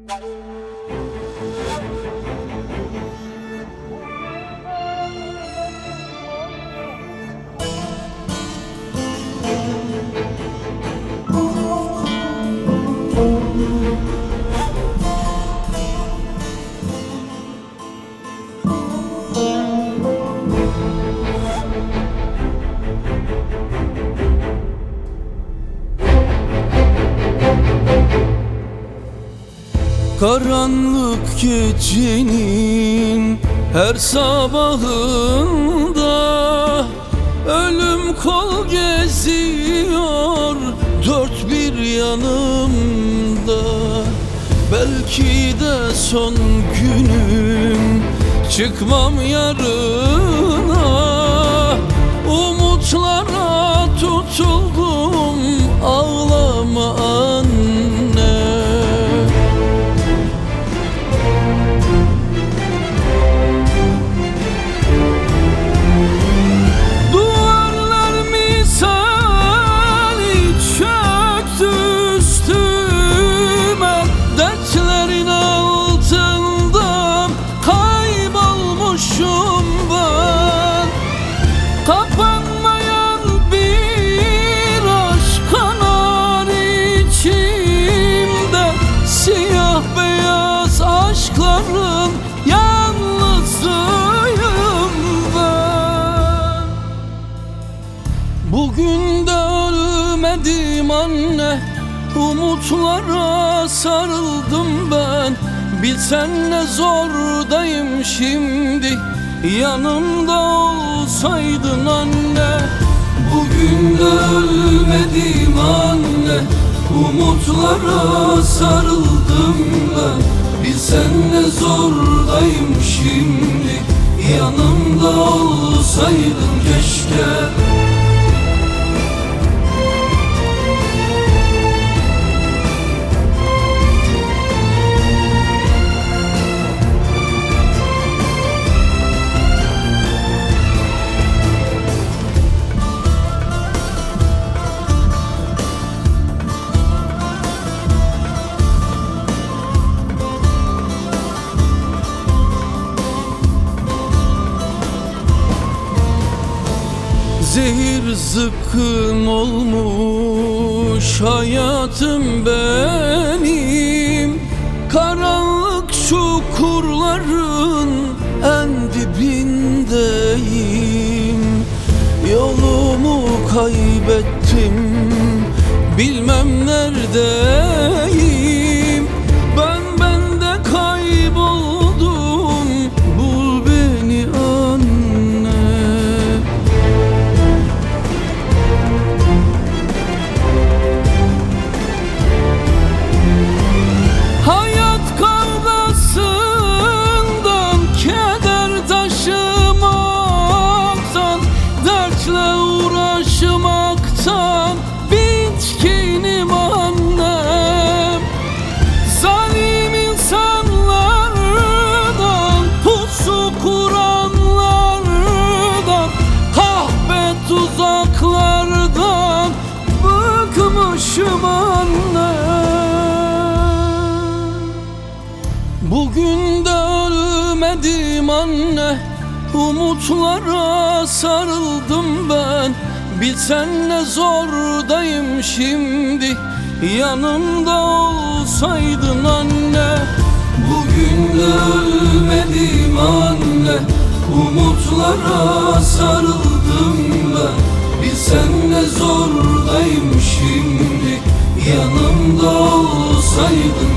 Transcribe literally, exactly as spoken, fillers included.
Karanlık gecenin her sabahında ölüm kol geziyor dört bir yanımda. Belki de son günüm, çıkmam yarına. Umutlara tutuldum, ağlama anne. Kapanmayan bir aşk kanar içimde, siyah beyaz aşkların yalnızıyım ben. Bugün de ölmedim anne, umutlara sarıldım ben. Bilsen ne zordayım şimdi, yanımda olsaydın anne. Bugün de ölmedim anne, umutlara sarıldım ben. Bilsen ne zordayım şimdi, yanımda olsaydın keşke. Zehir zıkkım olmuş hayatım benim. Karanlık çukurların en dibindeyim. Yolumu kaybettim, bilmem neredeyim. Ben bende kayboldum, bul beni anne. Hayat kavgasından, keder taşımaktan, dertle uğraşmaktan bitkinim annem. Zalim insanlardan, pusu kuranlardan, kahpe tuzaklardan bıkmışım annem. Bugün de ölmedim anne, umutlara sarıldım ben. Bilsen ne zordayım şimdi, yanımda olsaydın anne. Bugün de ölmedim anne, umutlara sarıldım ben. Bilsen ne zordayım şimdi, yanımda olsaydın